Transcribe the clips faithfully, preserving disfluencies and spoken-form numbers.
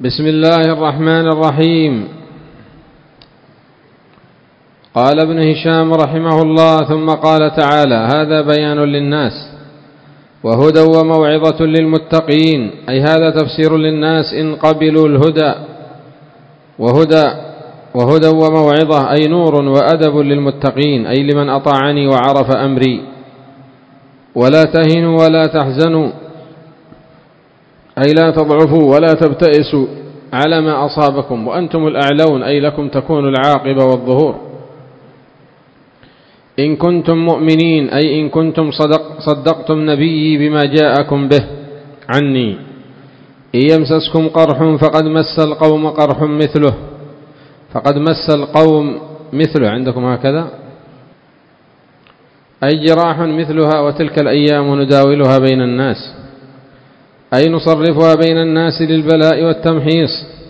بسم الله الرحمن الرحيم. قال ابن هشام رحمه الله ثم قال تعالى: هذا بيان للناس وهدى وموعظة للمتقين، أي هذا تفسير للناس إن قبلوا الهدى، وهدى وهدى وموعظة أي نور وأدب للمتقين، أي لمن أطاعني وعرف أمري. ولا تهنوا ولا تحزنوا، أي لا تضعفوا ولا تبتئسوا على ما أصابكم وأنتم الأعلون، أي لكم تكون العاقبة والظهور. إن كنتم مؤمنين، أي إن كنتم صدق صدقتم نبيي بما جاءكم به عني. إن يمسسكم قرح فقد مس القوم قرح مثله، فقد مس القوم مثله، عندكم هكذا، أي جراح مثلها، وتلك الأيام نداولها بين الناس، أي نصرفها بين الناس للبلاء والتمحيص،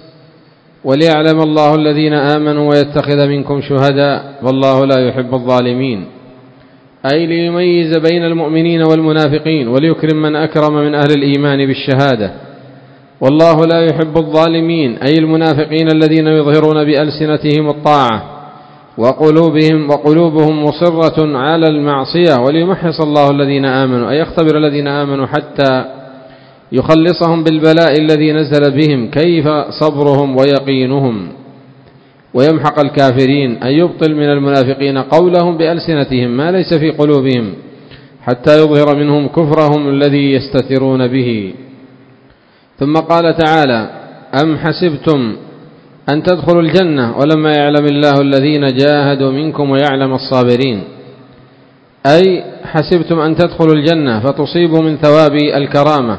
وليعلم الله الذين آمنوا ويتخذ منكم شهداء والله لا يحب الظالمين، أي ليميز بين المؤمنين والمنافقين وليكرم من أكرم من أهل الإيمان بالشهادة. والله لا يحب الظالمين، أي المنافقين الذين يظهرون بألسنتهم الطاعة وقلوبهم وقلوبهم مصرة على المعصية، وليمحص الله الذين آمنوا، أي يختبر الذين آمنوا حتى يخلصهم بالبلاء الذي نزل بهم، كيف صبرهم ويقينهم، ويمحق الكافرين، أي يبطل من المنافقين قولهم بألسنتهم ما ليس في قلوبهم، حتى يظهر منهم كفرهم الذي يستترون به. ثم قال تعالى: أم حسبتم أن تدخلوا الجنة ولما يعلم الله الذين جاهدوا منكم ويعلم الصابرين، أي حسبتم أن تدخلوا الجنة فتصيبوا من ثواب الكرامة،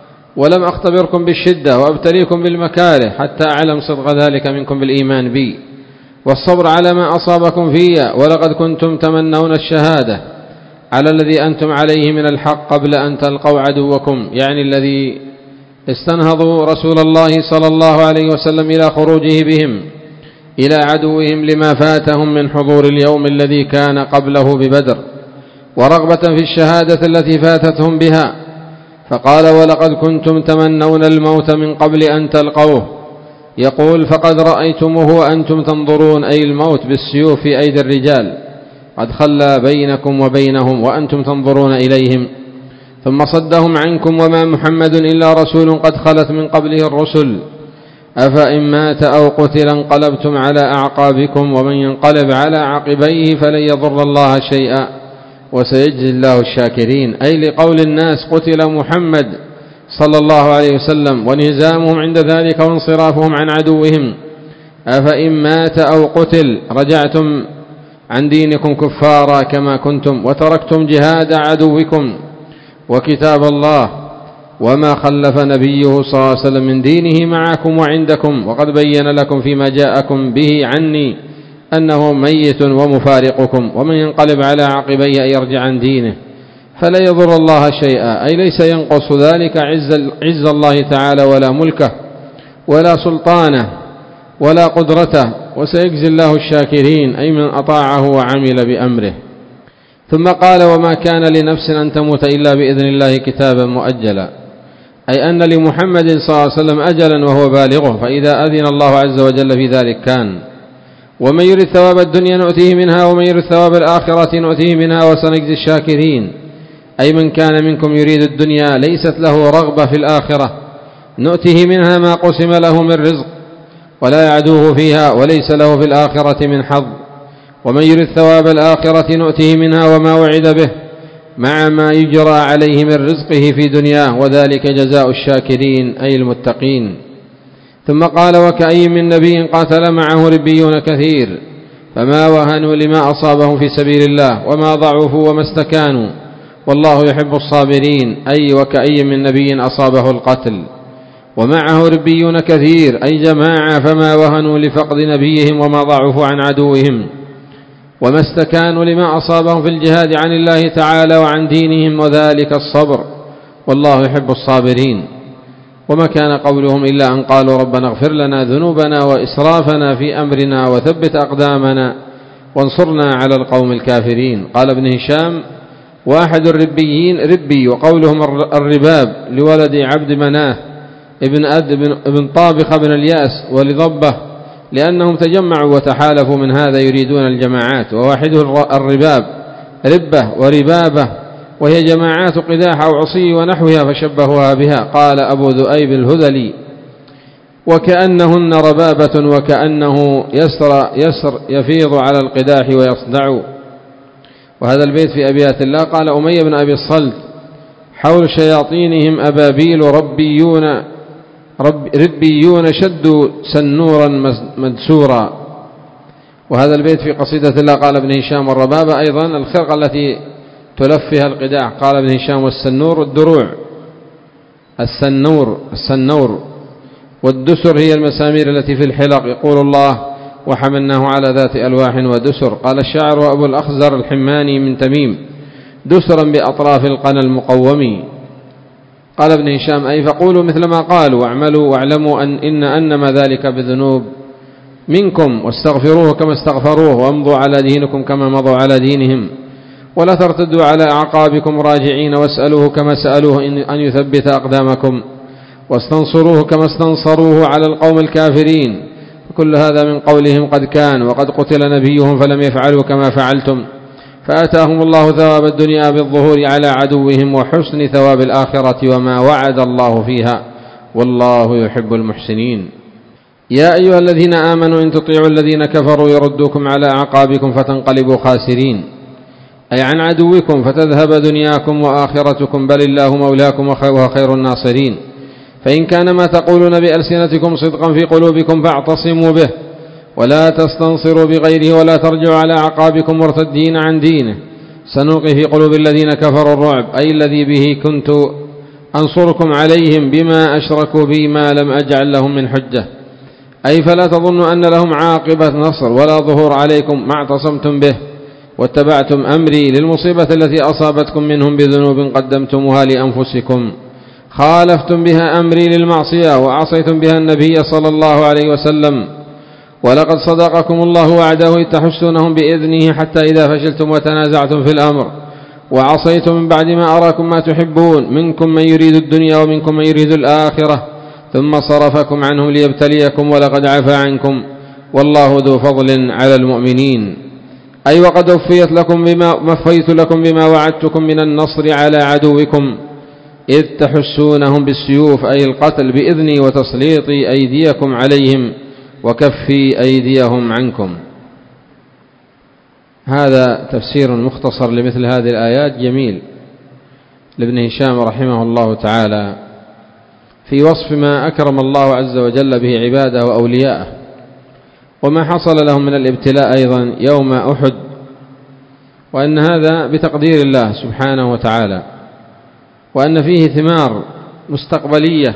ولم أختبركم بالشدة وأبتليكم بالمكاره حتى أعلم صدق ذلك منكم بالإيمان بي والصبر على ما أصابكم فيا، ولقد كنتم تمنون الشهادة على الذي أنتم عليه من الحق قبل أن تلقوا عدوكم، يعني الذي استنهضوا رسول الله صلى الله عليه وسلم إلى خروجه بهم إلى عدوهم لما فاتهم من حضور اليوم الذي كان قبله ببدر، ورغبة في الشهادة التي فاتتهم بها، فقال: ولقد كنتم تمنون الموت من قبل أن تلقوه، يقول: فقد رأيتموه وأنتم تنظرون، أي الموت بالسيوف في أيدي الرجال قد خلى بينكم وبينهم وأنتم تنظرون إليهم، ثم صدهم عنكم، وما محمد إلا رسول قد خلت من قبله الرسل، أفإن مات أو قتل انقلبتم على أعقابكم، ومن ينقلب على عقبيه فلن يضر الله شيئا وسيجزي الله الشاكرين، أي لقول الناس قتل محمد صلى الله عليه وسلم وانهزامهم عند ذلك وانصرافهم عن عدوهم. أفإن مات أو قتل رجعتم عن دينكم كفارا كما كنتم، وتركتم جهاد عدوكم وكتاب الله وما خلف نبيه صلى الله عليه وسلم من دينه معكم وعندكم، وقد بين لكم فيما جاءكم به عني أنه ميت ومفارقكم، ومن ينقلب على عقبيه أن يرجع عن دينه فلا يضر الله شيئا، أي ليس ينقص ذلك عز, عز الله تعالى ولا ملكه ولا سلطانه ولا قدرته، وسيجزي الله الشاكرين، أي من أطاعه وعمل بأمره. ثم قال: وما كان لنفس أن تموت إلا بإذن الله كتابا مؤجلا، أي أن لمحمد صلى الله عليه وسلم أجلا وهو بالغه، فإذا أذن الله عز وجل في ذلك كان. ومن يرد ثواب الدنيا نؤتيه منها ومن يرد ثواب الآخرة نؤتيه منها وسنجزي الشاكرين، أي من كان منكم يريد الدنيا ليست له رغبة في الآخرة نؤتيه منها ما قسم له من رزق ولا يعدوه فيها وليس له في الآخرة من حظ، ومن يرد ثواب الآخرة نؤتيه منها وما وعد به مع ما يجرى عليه من رزقه في دنياه، وذلك جزاء الشاكرين أي المتقين. ثم قال: وكأي من نبي قاتل معه ربيون كثير فما وهنوا لما أصابهم في سبيل الله وما ضعفوا وما استكانوا والله يحب الصابرين، أي وكأي من نبي أصابه القتل ومعه ربيون كثير، أي جماعة، فما وهنوا لفقد نبيهم وما ضعفوا عن عدوهم وما استكانوا لما أصابهم في الجهاد عن الله تعالى وعن دينهم، وذلك الصبر والله يحب الصابرين. وما كان قولهم إلا أن قالوا ربنا اغفر لنا ذنوبنا وإسرافنا في أمرنا وثبت أقدامنا وانصرنا على القوم الكافرين. قال ابن هشام: واحد الربيين ربي، وقولهم الرباب لولد عبد مناه ابن أد ابن طابخة بن الياس ولضبة، لأنهم تجمعوا وتحالفوا من هذا يريدون الجماعات. وواحده الرباب، ربة وربابة، وهي جماعات قداح أو عصي ونحوها، فشبهوها بها. قال أبو ذؤيب الهذلي: وكأنهن ربابة وكأنه يسر, يسر يفيض على القداح ويصدع. وهذا البيت في أبيات الله. قال أمية بن أبي الصلت: حول شياطينهم أبابيل ربيون رب ربيون شدوا سنورا مدسورا. وهذا البيت في قصيدة الله. قال ابن هشام: الربابة أيضا الخرقة التي تلفها القداح. قال ابن هشام: والسنور الدروع، السنور السنور والدسر هي المسامير التي في الحلق. يقول الله: وحملناه على ذات ألواح ودسر. قال الشاعر: وأبو الأخزر الحماني من تميم: دسرا بأطراف القنا المقوم. قال ابن هشام: أي فقولوا مثل ما قالوا واعملوا واعلموا أن إن أنما ذلك بذنوب منكم، واستغفروه كما استغفروه، وامضوا على دينكم كما مضوا على دينهم، ولا ترتدوا على أعقابكم راجعين، واسألوه كما سألوه أن يثبت أقدامكم، واستنصروه كما استنصروه على القوم الكافرين. كل هذا من قولهم قد كان وقد قتل نبيهم فلم يفعلوا كما فعلتم، فآتاهم الله ثواب الدنيا بالظهور على عدوهم وحسن ثواب الآخرة وما وعد الله فيها، والله يحب المحسنين. يا أيها الذين آمنوا إن تطيعوا الذين كفروا يردوكم على أعقابكم فتنقلبوا خاسرين، أي عن عدوكم فتذهب دنياكم وآخرتكم، بل الله مولاكم وهو خير الناصرين. فإن كان ما تقولون بألسنتكم صدقا في قلوبكم فاعتصموا به، ولا تستنصروا بغيره، ولا ترجعوا على أعقابكم مرتدين عن دينه. سنلقي في قلوب الذين كفروا الرعب، أي الذي به كنت أنصركم عليهم بما أشركوا بي ما لم أجعل لهم من حجة، أي فلا تظنوا أن لهم عاقبة نصر ولا ظهور عليكم ما اعتصمتم به واتبعتم أمري للمصيبة التي أصابتكم منهم بذنوب قدمتموها لأنفسكم، خالفتم بها أمري للمعصية وعصيتم بها النبي صلى الله عليه وسلم. ولقد صدقكم الله وعده إذ تحسونهم بإذنه حتى إذا فشلتم وتنازعتم في الأمر وعصيتم من بعد ما أراكم ما تحبون، منكم من يريد الدنيا ومنكم من يريد الآخرة، ثم صرفكم عنهم ليبتليكم، ولقد عفا عنكم، والله ذو فضل على المؤمنين. أي وقد وفيت لكم بما وفيت لكم بما وعدتكم من النصر على عدوكم إذ تحسونهم بالسيوف، أي القتل بإذني، وتسليط أيديكم عليهم وكفي أيديهم عنكم. هذا تفسير مختصر لمثل هذه الآيات جميل لابن هشام رحمه الله تعالى في وصف ما أكرم الله عز وجل به عباده وأولياءه، وما حصل لهم من الابتلاء أيضا يوم أحد، وأن هذا بتقدير الله سبحانه وتعالى، وأن فيه ثمار مستقبلية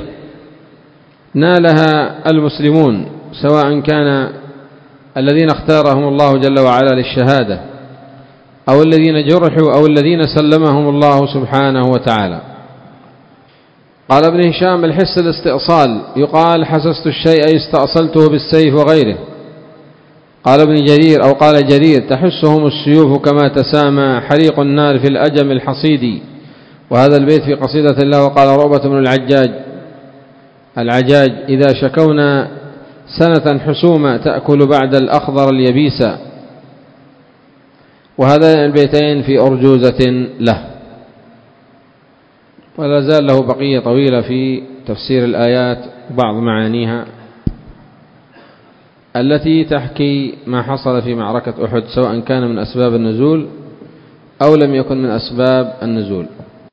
نالها المسلمون، سواء كان الذين اختارهم الله جل وعلا للشهادة أو الذين جرحوا أو الذين سلمهم الله سبحانه وتعالى. قال ابن هشام: الحس الاستئصال، يقال حسست الشيء أي استأصلته بالسيف وغيره. قال ابن جرير أو قال جرير: تحسهم السيوف كما تسامى حريق النار في الأجم الحصيدي. وهذا البيت في قصيدة الله. وقال رؤبة بن العجاج العجاج: إذا شكونا سنة حسومة تأكل بعد الأخضر اليبيسة. وهذا البيتين في أرجوزة له، ولا زال له بقية طويلة في تفسير الآيات وبعض معانيها التي تحكي ما حصل في معركة أحد، سواء كان من أسباب النزول أو لم يكن من أسباب النزول.